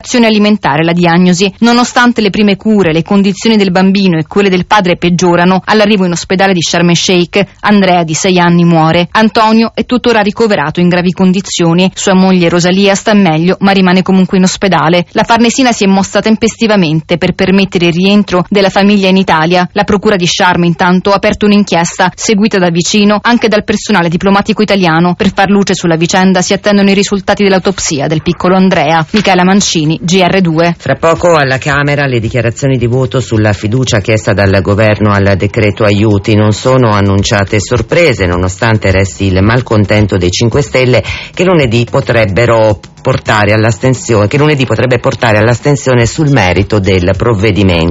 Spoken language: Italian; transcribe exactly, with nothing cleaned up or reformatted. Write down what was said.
Azione alimentare, la diagnosi. Nonostante le prime cure, le condizioni del bambino e quelle del padre peggiorano, all'arrivo in ospedale di Sharm el Sheikh, Andrea di sei anni muore. Antonio è tuttora ricoverato in gravi condizioni. Sua moglie Rosalia sta meglio, ma rimane comunque in ospedale. La Farnesina si è mossa tempestivamente per permettere il rientro della famiglia in Italia. La procura di Sharm intanto ha aperto un'inchiesta, seguita da vicino anche dal personale diplomatico italiano. Per far luce sulla vicenda si attendono i risultati dell'autopsia del piccolo Andrea. Michela Mancini, G R due. Fra poco alla Camera le dichiarazioni di voto sulla fiducia chiesta dal governo al decreto aiuti. Non sono annunciate sorprese, nonostante resti il malcontento dei cinque Stelle che lunedì potrebbero portare all'astensione che lunedì potrebbe portare all'astensione sul merito del provvedimento.